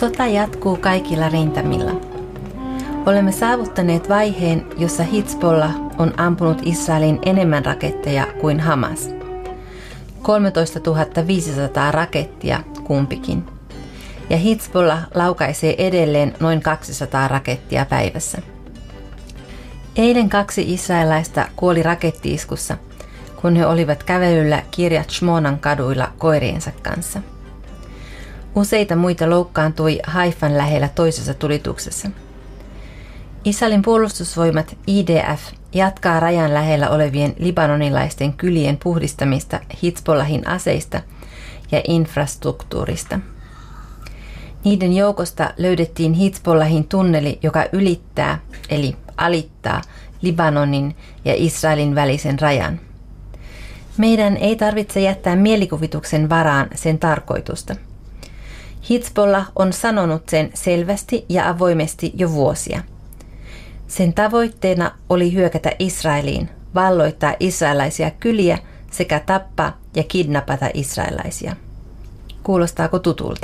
Sota jatkuu kaikilla rintamilla. Olemme saavuttaneet vaiheen, jossa Hizbollah on ampunut Israelin enemmän raketteja kuin Hamas. 13 500 rakettia kumpikin. Ja Hizbollah laukaisee edelleen noin 200 rakettia päivässä. Eilen 2 israelaista kuoli rakettiiskussa, kun he olivat kävelyllä Kiryat Shmonan kaduilla koiriensa kanssa. Useita muita loukkaantui Haifan lähellä toisessa tulituksessa. Israelin puolustusvoimat IDF jatkaa rajan lähellä olevien libanonilaisten kylien puhdistamista Hizbollahin aseista ja infrastruktuurista. Niiden joukosta löydettiin Hizbollahin tunneli, joka ylittää eli alittaa Libanonin ja Israelin välisen rajan. Meidän ei tarvitse jättää mielikuvituksen varaan sen tarkoitusta. Hizbollah on sanonut sen selvästi ja avoimesti jo vuosia. Sen tavoitteena oli hyökätä Israeliin, valloittaa israelaisia kyliä sekä tappaa ja kidnappata israelaisia. Kuulostaako tutulta?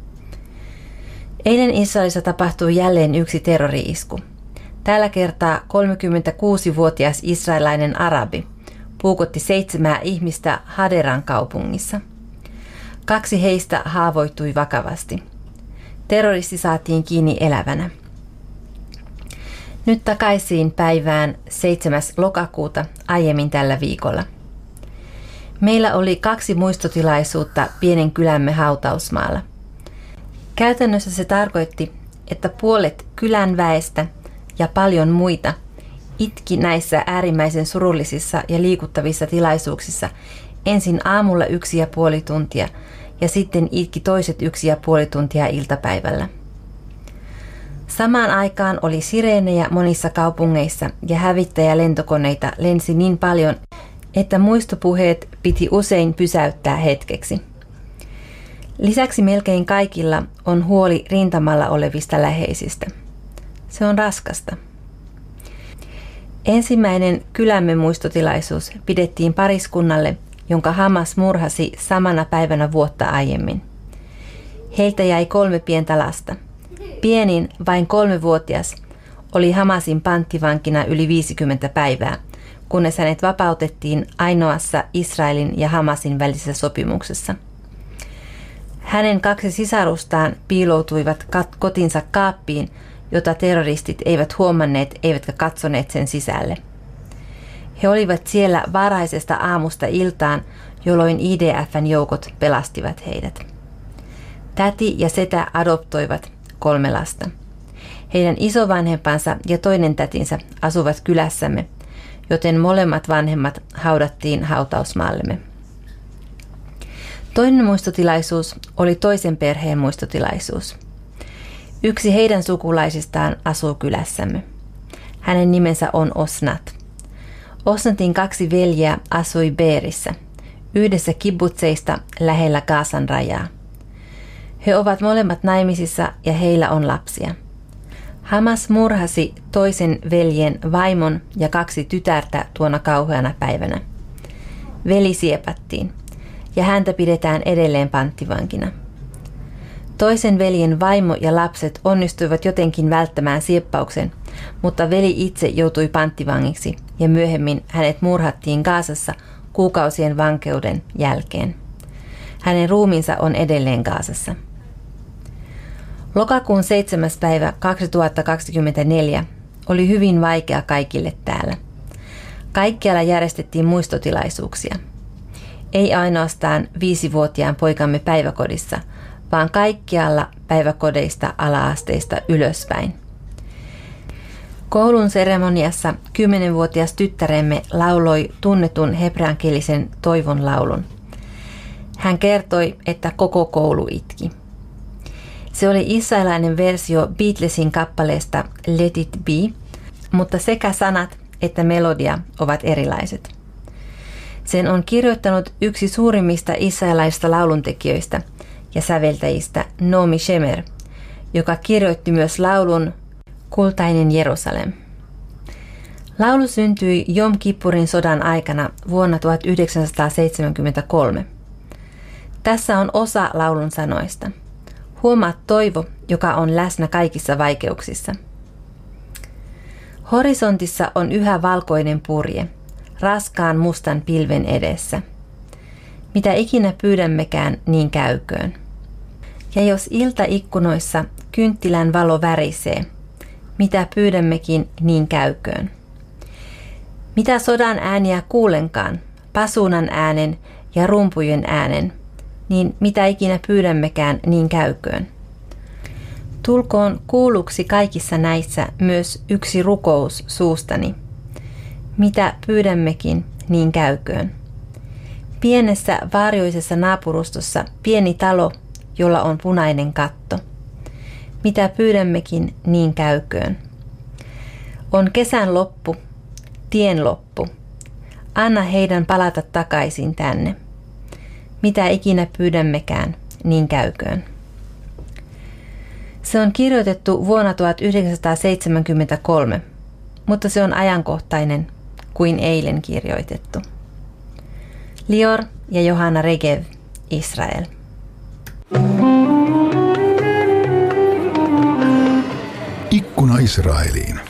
Eilen Israelissa tapahtui jälleen yksi terrori-isku. Tällä kertaa 36-vuotias israelainen arabi puukotti 7 ihmistä Haderan kaupungissa. 2 heistä haavoittui vakavasti. Terroristi saatiin kiinni elävänä. Nyt takaisin päivään 7. lokakuuta aiemmin tällä viikolla. Meillä oli 2 muistotilaisuutta pienen kylämme hautausmaalla. Käytännössä se tarkoitti, että puolet kylän väestä ja paljon muita itki näissä äärimmäisen surullisissa ja liikuttavissa tilaisuuksissa ensin aamulla 1,5 tuntia ja sitten itki toiset 1,5 tuntia iltapäivällä. Samaan aikaan oli sireenejä monissa kaupungeissa ja hävittäjälentokoneita lensi niin paljon, että muistopuheet piti usein pysäyttää hetkeksi. Lisäksi melkein kaikilla on huoli rintamalla olevista läheisistä. Se on raskasta. Ensimmäinen kylämme muistotilaisuus pidettiin pariskunnalle, jonka Hamas murhasi samana päivänä vuotta aiemmin. Heiltä jäi 3 pientä lasta. Pienin, vain 3-vuotias, oli Hamasin panttivankina yli 50 päivää, kunnes hänet vapautettiin ainoassa Israelin ja Hamasin välisessä sopimuksessa. Hänen 2 sisarustaan piiloutuivat kotinsa kaappiin, jota terroristit eivät huomanneet eivätkä katsoneet sen sisälle. He olivat siellä varhaisesta aamusta iltaan, jolloin IDF:n joukot pelastivat heidät. Täti ja setä adoptoivat 3 lasta. Heidän isovanhempansa ja toinen tätinsä asuvat kylässämme, joten molemmat vanhemmat haudattiin hautausmaallemme. Toinen muistotilaisuus oli toisen perheen muistotilaisuus. Yksi heidän sukulaisistaan asuu kylässämme. Hänen nimensä on Osnat. Osnatin 2 veljeä asui Beerissä, yhdessä kibbutseista lähellä Gazan rajaa. He ovat molemmat naimisissa ja heillä on lapsia. Hamas murhasi toisen veljen vaimon ja 2 tytärtä tuona kauheana päivänä. Veli siepattiin ja häntä pidetään edelleen panttivankina. Toisen veljen vaimo ja lapset onnistuivat jotenkin välttämään sieppauksen, mutta veli itse joutui panttivangiksi ja myöhemmin hänet murhattiin Gazassa kuukausien vankeuden jälkeen. Hänen ruumiinsa on edelleen Gazassa. Lokakuun 7. päivä 2024 oli hyvin vaikea kaikille täällä. Kaikkialla järjestettiin muistotilaisuuksia. Ei ainoastaan 5-vuotiaan poikamme päiväkodissa, vaan kaikkialla päiväkodeista ala-asteista ylöspäin. Koulun seremoniassa 10-vuotias tyttäremme lauloi tunnetun hebreankielisen toivon laulun. Hän kertoi, että koko koulu itki. Se oli israelilainen versio Beatlesin kappaleesta Let It Be, mutta sekä sanat että melodia ovat erilaiset. Sen on kirjoittanut yksi suurimmista israelilaisista lauluntekijöistä ja säveltäjistä Naomi Shemer, joka kirjoitti myös laulun Kultainen Jerusalem. Laulu syntyi Jom Kippurin sodan aikana vuonna 1973. Tässä on osa laulun sanoista. Huomaa toivo, joka on läsnä kaikissa vaikeuksissa. Horisontissa on yhä valkoinen purje, raskaan mustan pilven edessä. Mitä ikinä pyydämmekään, niin käyköön. Ja jos iltaikkunoissa kynttilän valo värisee, mitä pyydämmekin, niin käyköön. Mitä sodan ääniä kuulenkaan, pasuunan äänen ja rumpujen äänen, niin mitä ikinä pyydämmekään, niin käyköön. Tulkoon kuulluksi kaikissa näissä myös yksi rukous suustani. Mitä pyydämmekin, niin käyköön. Pienessä vaarioisessa naapurustossa pieni talo, jolla on punainen katto. Mitä pyydämmekin, niin käyköön. On kesän loppu, tien loppu. Anna heidän palata takaisin tänne. Mitä ikinä pyydämmekään, niin käyköön. Se on kirjoitettu vuonna 1973, mutta se on ajankohtainen kuin eilen kirjoitettu. Lior ja Johanna Regev, Israel. Ikkuna Israeliin.